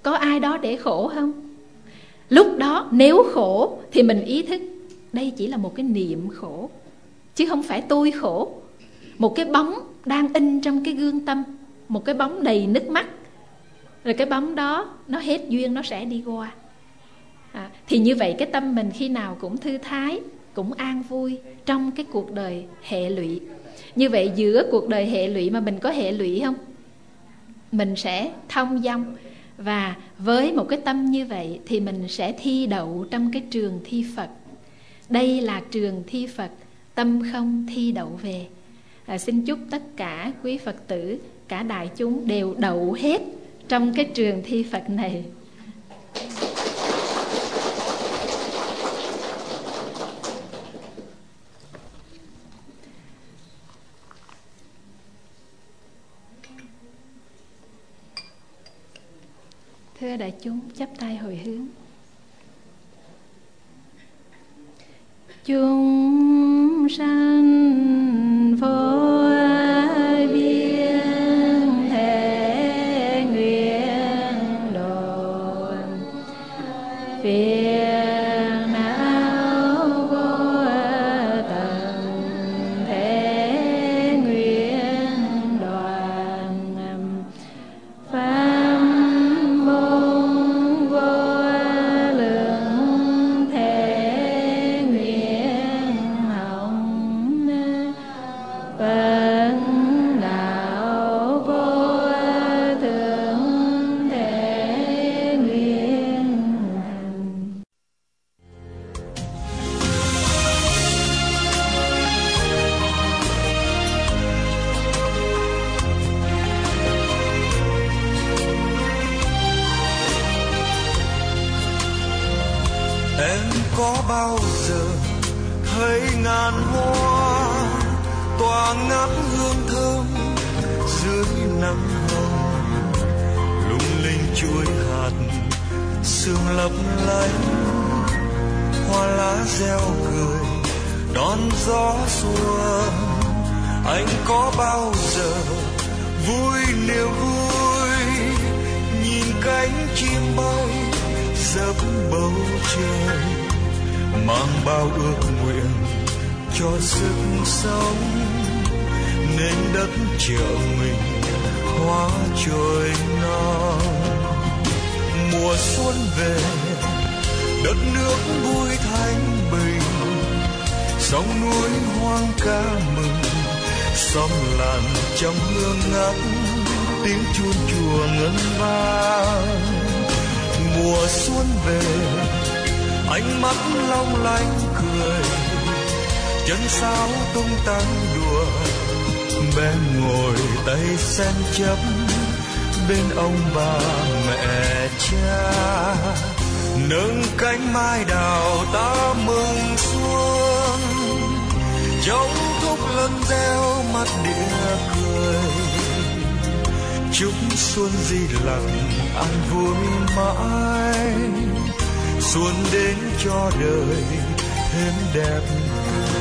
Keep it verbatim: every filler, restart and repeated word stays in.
có ai đó để khổ không? Lúc đó nếu khổ thì mình ý thức đây chỉ là một cái niệm khổ, chứ không phải tôi khổ. Một cái bóng đang in trong cái gương tâm, một cái bóng đầy nước mắt, rồi cái bóng đó nó hết duyên, nó sẽ đi qua. à, Thì như vậy cái tâm mình khi nào cũng thư thái, cũng an vui trong cái cuộc đời hệ lụy. Như vậy giữa cuộc đời hệ lụy mà mình có hệ lụy không? Mình sẽ thông dong. Và với một cái tâm như vậy thì mình sẽ thi đậu trong cái trường thi Phật. Đây là trường thi Phật, tâm không thi đậu về. à, Xin chúc tất cả quý Phật tử, cả đại chúng đều đậu hết trong cái trường thi Phật này. Thưa đại chúng, chắp tay hồi hướng. Chúng sanh vô biên thể nguyện độ, phiền não vô tận thể nguyện đoạn, pháp môn vô lượng thể nguyện hồng, Phật đạo vô thượng thể nguyện hành. Em có bao giờ thấy ngàn hoa tỏa ngát hương thơm dưới nắng hồng, lung linh chuối hạt sương lấp lánh, hoa lá reo cười đón gió xuân. Anh có bao giờ vui niềm vui nhìn cánh chim bay dấp bầu trời, mang bao ước nguyện cho sức sống, nên đất chợ mình hóa trôi non. Mùa xuân về đất nước vui thanh bình, sông núi hoang ca mừng, xóm làng trong hương ngát tiếng chuông chùa ngân vang. Mùa xuân về ánh mắt long lanh cười, chân sáo tung tăng đùa, bé ngồi tay sen chấp bên ông bà mẹ cha. Nâng cánh mai đào ta mừng xuân, trong thúc lân reo mắt địa cười. Chúc xuân di lặc an vui mãi, xuân đến cho đời thêm đẹp tươi.